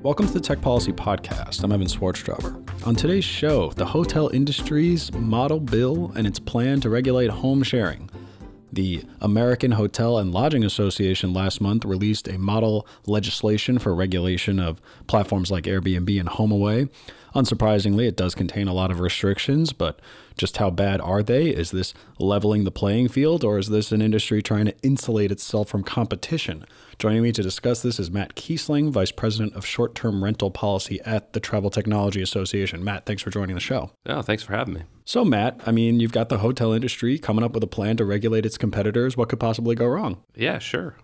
Welcome to the Tech Policy Podcast. I'm Evan Swartztraber. On today's show, the hotel industry's model bill and its plan to regulate home sharing. The American Hotel and Lodging Association last month released a model legislation for regulation of platforms like Airbnb and HomeAway. Unsurprisingly, it does contain a lot of restrictions, but just how bad are they? Is this leveling the playing field, or is this an industry trying to insulate itself from competition? Joining me to discuss this is Matt Kiesling, Vice President of Short-Term Rental Policy at the Travel Technology Association. Matt, thanks for joining the show. Oh, thanks for having me. So, Matt, you've got the hotel industry coming up with a plan to regulate its competitors. What could possibly go wrong? Yeah, sure.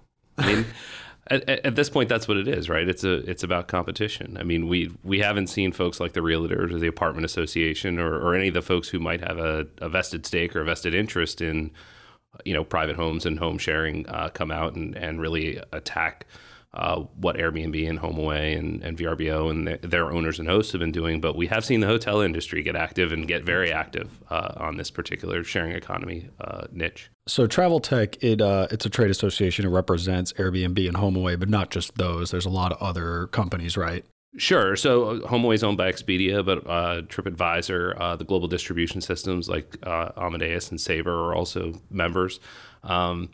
At this point, that's what it is, right? It's about competition. We haven't seen folks like the Realtors or the Apartment Association or any of the folks who might have a vested stake or a vested interest in, private homes and home sharing come out and really attack what Airbnb and HomeAway and VRBO and their owners and hosts have been doing. But we have seen the hotel industry get active and get very active on this particular sharing economy niche. So Travel Tech, it's a trade association. It represents Airbnb and HomeAway, but not just those. There's a lot of other companies, right? Sure. So HomeAway is owned by Expedia, but TripAdvisor, the global distribution systems like Amadeus and Sabre are also members, as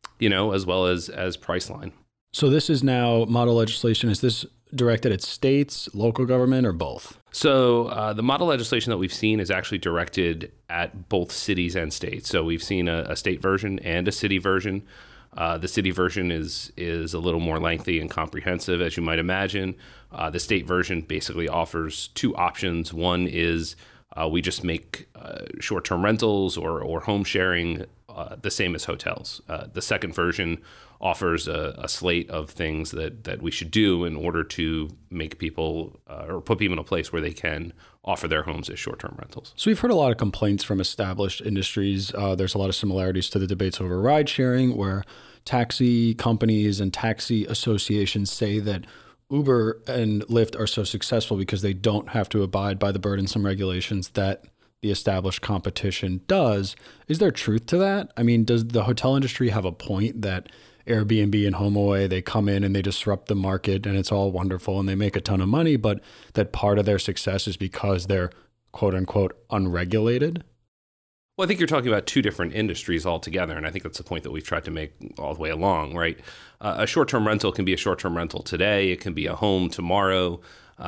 well as Priceline. So this is now model legislation. Is this directed at states, local government, or both? So the model legislation that we've seen is actually directed at both cities and states. So we've seen a state version and a city version. The city version is a little more lengthy and comprehensive, as you might imagine. The state version basically offers two options. One is we just make short-term rentals or home sharing the same as hotels. The second version offers a slate of things that we should do in order to make people or put people in a place where they can offer their homes as short-term rentals. So we've heard a lot of complaints from established industries. There's a lot of similarities to the debates over ride sharing, where taxi companies and taxi associations say that Uber and Lyft are so successful because they don't have to abide by the burdensome regulations that the established competition does. Is there truth to that? Does the hotel industry have a point that Airbnb and HomeAway, they come in and they disrupt the market and it's all wonderful and they make a ton of money, but that part of their success is because they're quote unquote unregulated? Well, I think you're talking about two different industries altogether, and I think that's the point that we've tried to make all the way along, right? A short-term rental can be a short-term rental today. It can be a home tomorrow.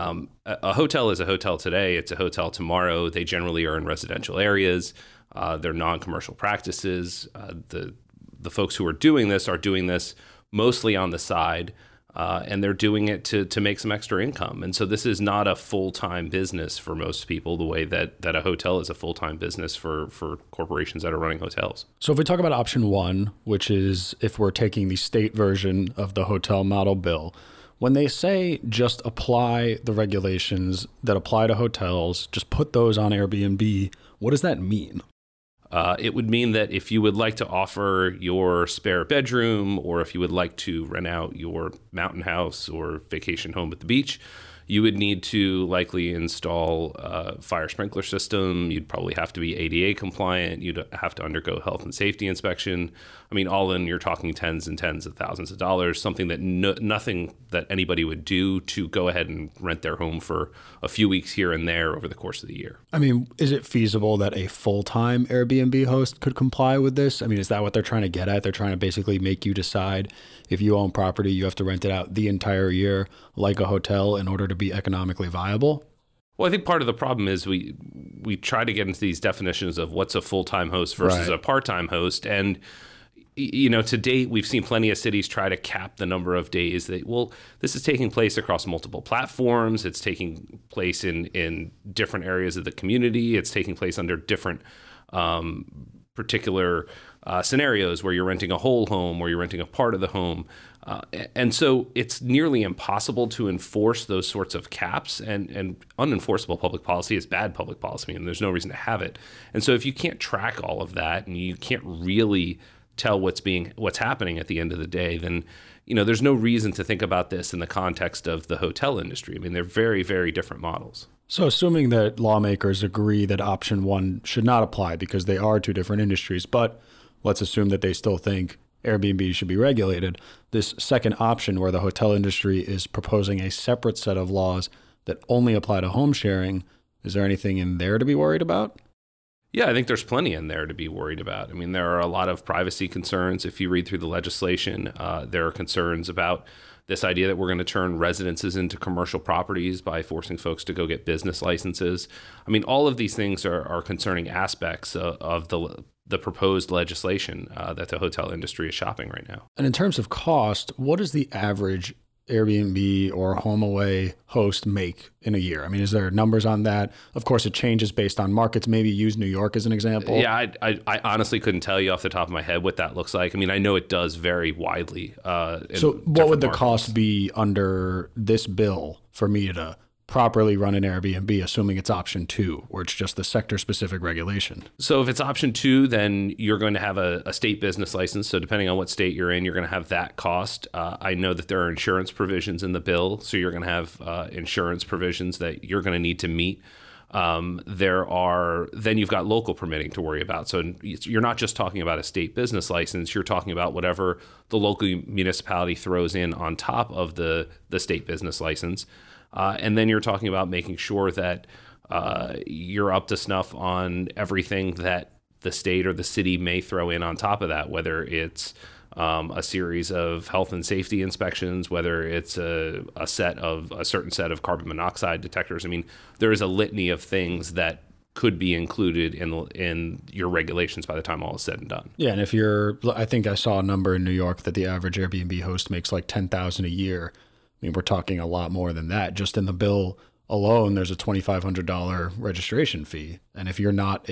A hotel is a hotel today. It's a hotel tomorrow. They generally are in residential areas. They're non-commercial practices. The folks who are doing this mostly on the side, and they're doing it to make some extra income. And so this is not a full-time business for most people the way that a hotel is a full-time business for corporations that are running hotels. So if we talk about option one, which is if we're taking the state version of the hotel model bill, when they say just apply the regulations that apply to hotels, just put those on Airbnb, what does that mean? It would mean that if you would like to offer your spare bedroom, or if you would like to rent out your mountain house or vacation home at the beach, you would need to likely install a fire sprinkler system. You'd probably have to be ADA compliant. You'd have to undergo health and safety inspection. All in, you're talking tens and tens of thousands of dollars, something that nothing that anybody would do to go ahead and rent their home for a few weeks here and there over the course of the year. Is it feasible that a full-time Airbnb host could comply with this? Is that what they're trying to get at? They're trying to basically make you decide if you own property, you have to rent it out the entire year like a hotel in order to be economically viable? Well, I think part of the problem is we try to get into these definitions of what's a full-time host versus a part-time host. And, to date, we've seen plenty of cities try to cap the number of days this is taking place across multiple platforms. It's taking place in different areas of the community. It's taking place under different particular scenarios where you're renting a whole home or you're renting a part of the home. And so it's nearly impossible to enforce those sorts of caps, and unenforceable public policy is bad public policy, and there's no reason to have it. And so if you can't track all of that and you can't really tell what's happening at the end of the day, then there's no reason to think about this in the context of the hotel industry. They're very, very different models. So assuming that lawmakers agree that option one should not apply because they are two different industries, but let's assume that they still think Airbnb should be regulated. This second option where the hotel industry is proposing a separate set of laws that only apply to home sharing, is there anything in there to be worried about? Yeah, I think there's plenty in there to be worried about. I mean, there are a lot of privacy concerns. If you read through the legislation, there are concerns about this idea that we're going to turn residences into commercial properties by forcing folks to go get business licenses. I mean, all of these things are concerning aspects of the proposed legislation that the hotel industry is shopping right now. And in terms of cost, what does the average Airbnb or HomeAway host make in a year? I mean, is there numbers on that? Of course, it changes based on markets. Maybe use New York as an example. Yeah, I honestly couldn't tell you off the top of my head what that looks like. I mean, I know it does vary widely. So what would the cost be under this bill for me to properly run an Airbnb, assuming it's option 2, where it's just the sector-specific regulation? So if it's option 2, then you're going to have a state business license. So depending on what state you're in, you're going to have that cost. I know that there are insurance provisions in the bill, so you're going to have insurance provisions that you're going to need to meet. Then you've got local permitting to worry about. So you're not just talking about a state business license, you're talking about whatever the local municipality throws in on top of the state business license. And then you're talking about making sure that you're up to snuff on everything that the state or the city may throw in on top of that, whether it's a series of health and safety inspections, whether it's a certain set of carbon monoxide detectors. I mean, there is a litany of things that could be included in your regulations by the time all is said and done. Yeah, and I think I saw a number in New York that the average Airbnb host makes like $10,000 a year. I mean, we're talking a lot more than that. Just in the bill alone, there's a $2,500 registration fee. And if you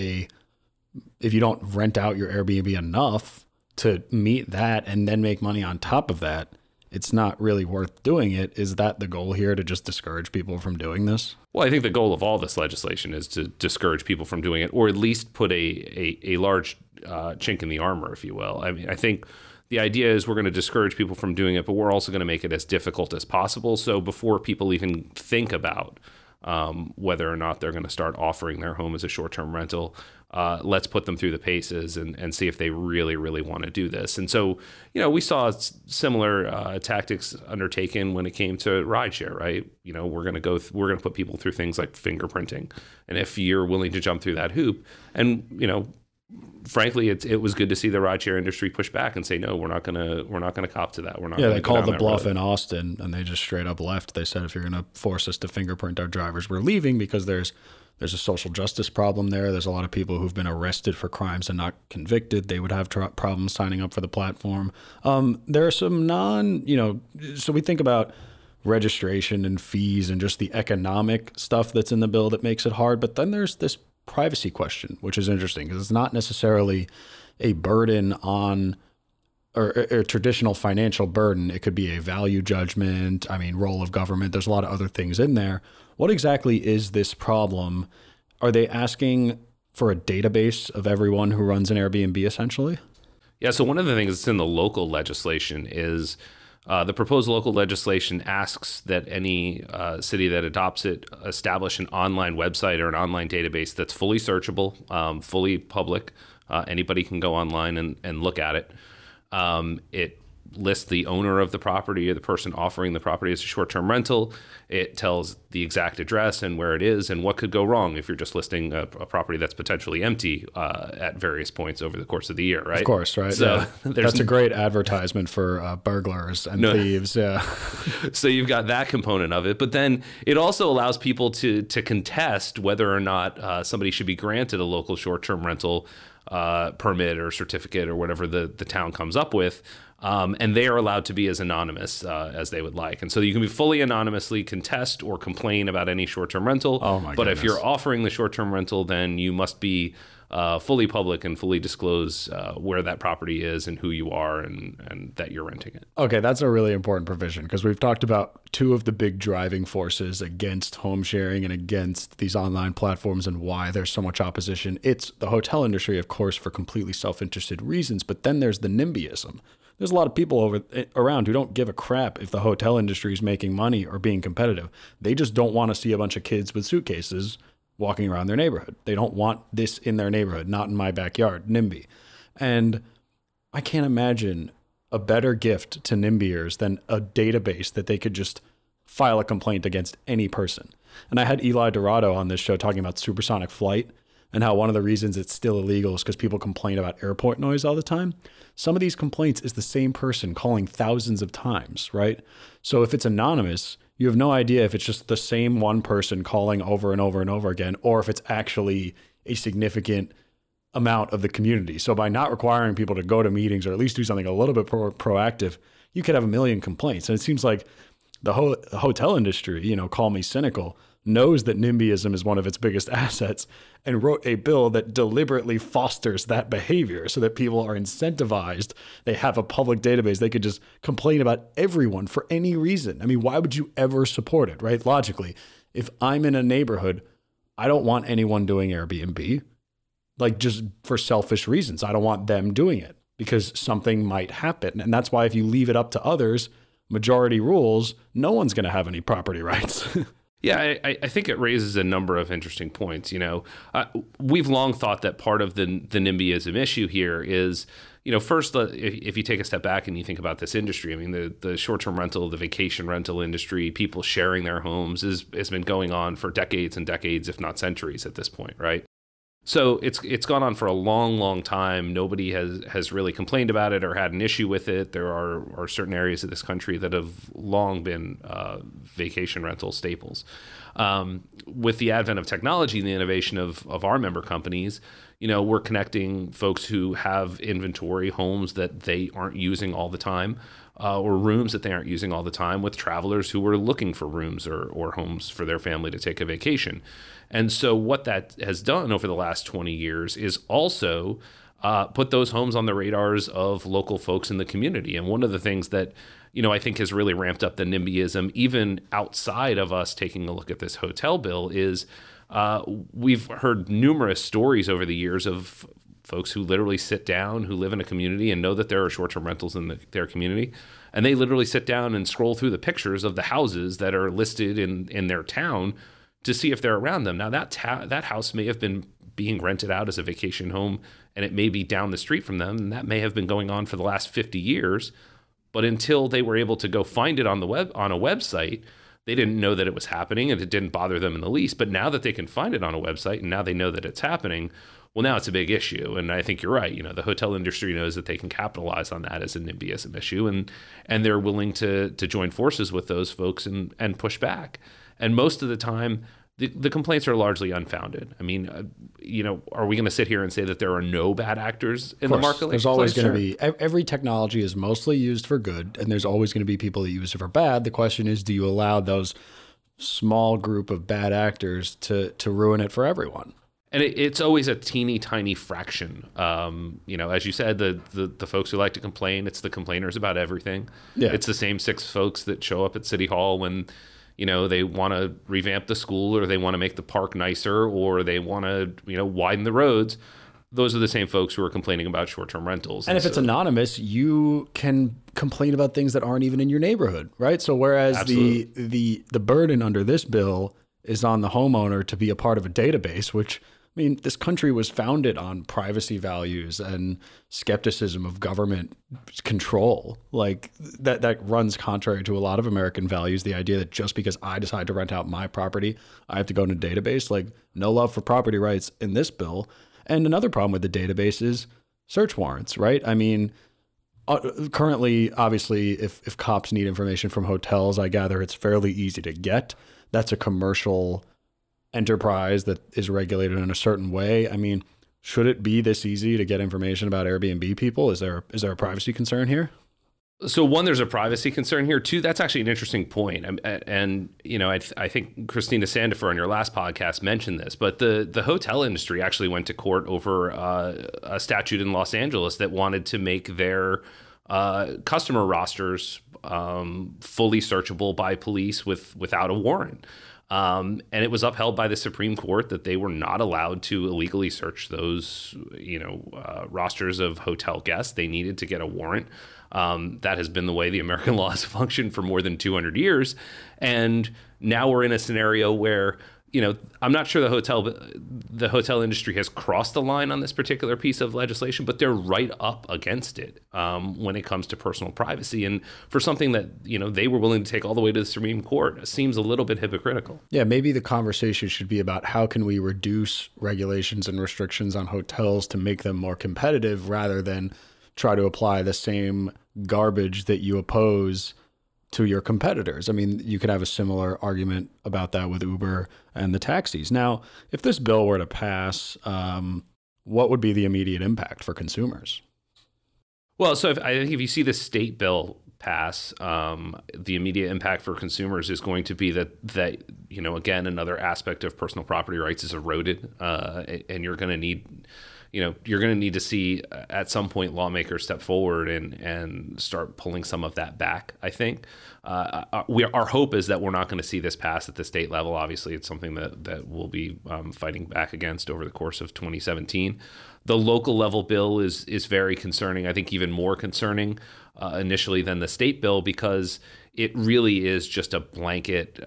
don't rent out your Airbnb enough to meet that and then make money on top of that, it's not really worth doing it. Is that the goal here, to just discourage people from doing this? Well, I think the goal of all this legislation is to discourage people from doing it, or at least put a large chink in the armor, if you will. I mean, I think the idea is we're going to discourage people from doing it, but we're also going to make it as difficult as possible. So before people even think about whether or not they're going to start offering their home as a short-term rental, let's put them through the paces and see if they really, really want to do this. And so, we saw similar tactics undertaken when it came to rideshare, right? We're going to put people through things like fingerprinting. And if you're willing to jump through that hoop, and, frankly, it was good to see the rideshare industry push back and say, no, we're not gonna cop to that. We're not. Yeah, they called the bluff in Austin, and they just straight up left. They said, if you're going to force us to fingerprint our drivers, we're leaving, because there's a social justice problem there. There's a lot of people who've been arrested for crimes and not convicted. They would have problems signing up for the platform. There are some so we think about registration and fees and just the economic stuff that's in the bill that makes it hard. But then there's this privacy question, which is interesting because it's not necessarily a burden on or a traditional financial burden. It could be a value judgment. I mean, role of government. There's a lot of other things in there. What exactly is this problem? Are they asking for a database of everyone who runs an Airbnb essentially? Yeah. So one of the things that's in the local legislation is the proposed local legislation asks that any city that adopts it establish an online website or an online database that's fully searchable, fully public. Anybody can go online and look at it. It lists the owner of the property or the person offering the property as a short-term rental. It tells the exact address and where it is and what could go wrong if you're just listing a property that's potentially empty at various points over the course of the year, right? Of course, right? So yeah. That's a great advertisement for burglars and thieves, yeah. So you've got that component of it, but then it also allows people to contest whether or not somebody should be granted a local short-term rental permit or certificate or whatever the town comes up with. And they are allowed to be as anonymous as they would like. And so you can be fully anonymously contest or complain about any short-term rental. Oh my but goodness. If you're offering the short-term rental, then you must be fully public and fully disclose where that property is and who you are and that you're renting it. Okay, that's a really important provision because we've talked about two of the big driving forces against home sharing and against these online platforms and why there's so much opposition. It's the hotel industry, of course, for completely self-interested reasons, but then there's the NIMBYism. There's a lot of people around who don't give a crap if the hotel industry is making money or being competitive. They just don't want to see a bunch of kids with suitcases walking around their neighborhood. They don't want this in their neighborhood, not in my backyard, NIMBY. And I can't imagine a better gift to NIMBYers than a database that they could just file a complaint against any person. And I had Eli Dorado on this show talking about supersonic flight and how one of the reasons it's still illegal is because people complain about airport noise all the time. Some of these complaints is the same person calling thousands of times, right? So if it's anonymous, you have no idea if it's just the same one person calling over and over and over again, or if it's actually a significant amount of the community. So by not requiring people to go to meetings or at least do something a little bit proactive, you could have a million complaints. And it seems like the hotel industry, call me cynical, knows that NIMBYism is one of its biggest assets and wrote a bill that deliberately fosters that behavior so that people are incentivized. They have a public database. They could just complain about everyone for any reason. I mean, why would you ever support it, right? Logically, if I'm in a neighborhood, I don't want anyone doing Airbnb, like just for selfish reasons. I don't want them doing it because something might happen. And that's why if you leave it up to others, majority rules, no one's going to have any property rights. Yeah, I think it raises a number of interesting points. We've long thought that part of the NIMBYism issue here is, first, if you take a step back and you think about this industry, I mean, the short-term rental, the vacation rental industry, people sharing their homes has been going on for decades and decades, if not centuries at this point, right? So it's gone on for a long, long time. Nobody has really complained about it or had an issue with it. There are certain areas of this country that have long been vacation rental staples. With the advent of technology and the innovation of our member companies, we're connecting folks who have inventory homes that they aren't using all the time, or rooms that they aren't using all the time, with travelers who are looking for rooms or homes for their family to take a vacation. And so what that has done over the last 20 years is also put those homes on the radars of local folks in the community. And one of the things that, I think has really ramped up the NIMBYism, even outside of us taking a look at this hotel bill, is we've heard numerous stories over the years of folks who literally sit down, who live in a community and know that there are short-term rentals in their community. And they literally sit down and scroll through the pictures of the houses that are listed in their town to see if they're around them. Now, that house may have been being rented out as a vacation home, and it may be down the street from them, and that may have been going on for the last 50 years. But until they were able to go find it on a website, they didn't know that it was happening, and it didn't bother them in the least. But now that they can find it on a website, and now they know that it's happening, well, now it's a big issue. And I think you're right. The hotel industry knows that they can capitalize on that as a NIMBYism issue, and they're willing to join forces with those folks and push back. And most of the time, the complaints are largely unfounded. I mean, are we going to sit here and say that there are no bad actors in the market? There's always going to be. Every technology is mostly used for good, and there's always going to be people that use it for bad. The question is, do you allow those small group of bad actors to ruin it for everyone? And it's always a teeny tiny fraction. As you said, the folks who like to complain, it's the complainers about everything. Yeah. It's the same 6 folks that show up at City Hall when they want to revamp the school, or they want to make the park nicer, or they want to, widen the roads. Those are the same folks who are complaining about short-term rentals. And if it's anonymous, you can complain about things that aren't even in your neighborhood, right? So whereas the burden under this bill is on the homeowner to be a part of a database, which, I mean, this country was founded on privacy values and skepticism of government control. Like that runs contrary to a lot of American values. The idea that just because I decide to rent out my property, I have to go in a database. Like, no love for property rights in this bill. And another problem with the database is search warrants, right? I mean, currently, obviously, if cops need information from hotels, I gather it's fairly easy to get. That's a commercial enterprise that is regulated in a certain way. I mean, should it be this easy to get information about Airbnb people? Is there a privacy concern here? So one, there's a privacy concern here. Two, that's actually an interesting point. And I think Christina Sandifer on your last podcast mentioned this, but the hotel industry actually went to court over a statute in Los Angeles that wanted to make their customer rosters fully searchable by police without a warrant. And it was upheld by the Supreme Court that they were not allowed to illegally search those, rosters of hotel guests. They needed to get a warrant. That has been the way the American law has functioned for more than 200 years. And now we're in a scenario where, I'm not sure the hotel industry has crossed the line on this particular piece of legislation, but they're right up against it when it comes to personal privacy. And for something that, they were willing to take all the way to the Supreme Court, it seems a little bit hypocritical. Yeah, maybe the conversation should be about how can we reduce regulations and restrictions on hotels to make them more competitive rather than try to apply the same garbage that you oppose to your competitors. I mean, you could have a similar argument about that with Uber and the taxis. Now, if this bill were to pass, what would be the immediate impact for consumers? Well, so I think if you see the state bill pass, the immediate impact for consumers is going to be that again, another aspect of personal property rights is eroded, and you're going to need to see at some point lawmakers step forward and start pulling some of that back. I think our hope is that we're not going to see this pass at the state level. Obviously, it's something that we'll be fighting back against over the course of 2017. The local level bill is very concerning. I think even more concerning initially than the state bill, because it really is just a blanket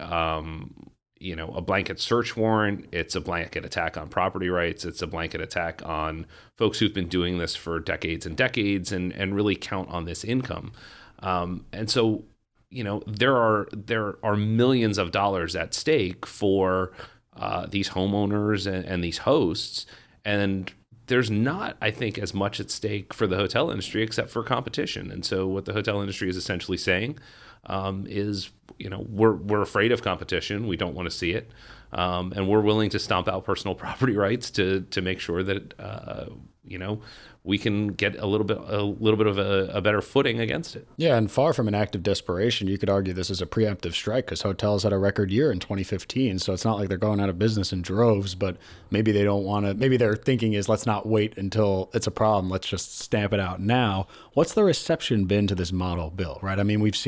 a blanket search warrant. It's a blanket attack on property rights. It's a blanket attack on folks who've been doing this for decades and decades and really count on this income. And so, there are millions of dollars at stake for these homeowners and these hosts. And there's not, I think, as much at stake for the hotel industry except for competition. And so what the hotel industry is essentially saying is, we're afraid of competition. We don't want to see it. And we're willing to stomp out personal property rights to make sure that, we can get a little bit of a better footing against it. Yeah, and far from an act of desperation, you could argue this is a preemptive strike because hotels had a record year in 2015. So it's not like they're going out of business in droves, but maybe they don't want to. Maybe their thinking is, let's not wait until it's a problem. Let's just stamp it out now. What's the reception been to this model bill, right? I mean, we've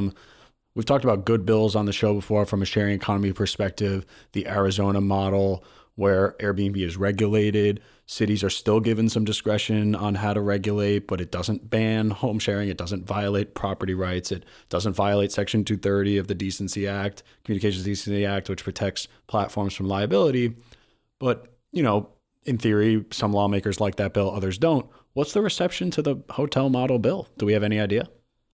talked about good bills on the show before from a sharing economy perspective, the Arizona model where Airbnb is regulated. Cities are still given some discretion on how to regulate, but it doesn't ban home sharing. It doesn't violate property rights. It doesn't violate Section 230 of the Decency Act, Communications Decency Act, which protects platforms from liability. But, in theory, some lawmakers like that bill, others don't. What's the reception to the hotel model bill? Do we have any idea?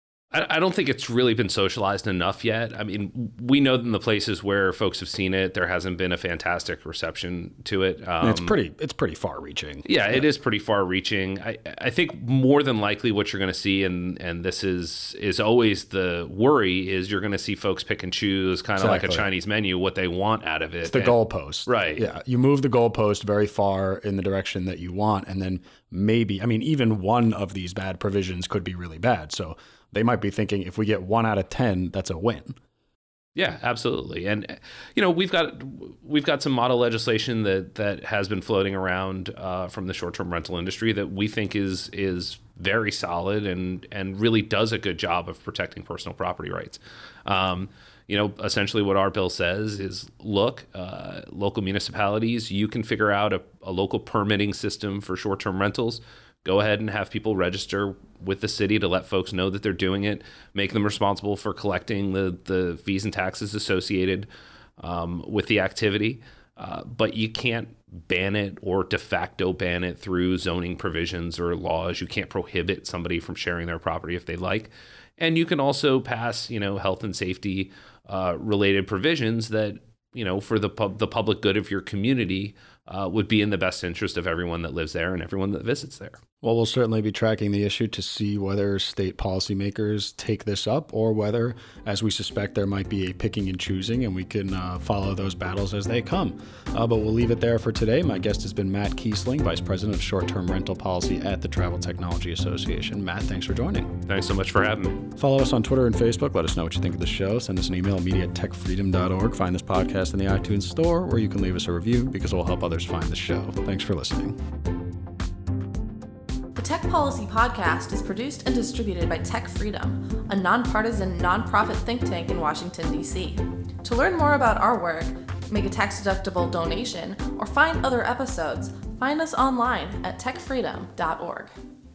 I don't think it's really been socialized enough yet. I mean, we know in the places where folks have seen it, there hasn't been a fantastic reception to it. It's pretty far-reaching. Yeah, it is pretty far-reaching. I think more than likely what you're going to see, and this is always the worry, is you're going to see folks pick and choose, kind of like a Chinese menu, what they want out of it. It's the goalpost. Right. Yeah, you move the goalpost very far in the direction that you want, and then maybe, even one of these bad provisions could be really bad. So they might be thinking if we get 1 out of 10, that's a win. Yeah, absolutely. And, we've got some model legislation that has been floating around from the short-term rental industry that we think is very solid and really does a good job of protecting personal property rights. Essentially what our bill says is, look, local municipalities, you can figure out a local permitting system for short-term rentals. Go ahead and have people register with the city to let folks know that they're doing it, make them responsible for collecting the fees and taxes associated with the activity. But you can't ban it or de facto ban it through zoning provisions or laws. You can't prohibit somebody from sharing their property if they like. And you can also pass, health and safety related provisions that, for the public good of your community would be in the best interest of everyone that lives there and everyone that visits there. Well, we'll certainly be tracking the issue to see whether state policymakers take this up or whether, as we suspect, there might be a picking and choosing, and we can follow those battles as they come. But we'll leave it there for today. My guest has been Matt Kiesling, Vice President of Short-Term Rental Policy at the Travel Technology Association. Matt, thanks for joining. Thanks so much for having me. Follow us on Twitter and Facebook. Let us know what you think of the show. Send us an email, media@techfreedom.org. Find this podcast in the iTunes Store, where you can leave us a review because it will help others find the show. Thanks for listening. The Tech Policy Podcast is produced and distributed by Tech Freedom, a nonpartisan, nonprofit think tank in Washington, D.C. To learn more about our work, make a tax-deductible donation, or find other episodes, find us online at techfreedom.org.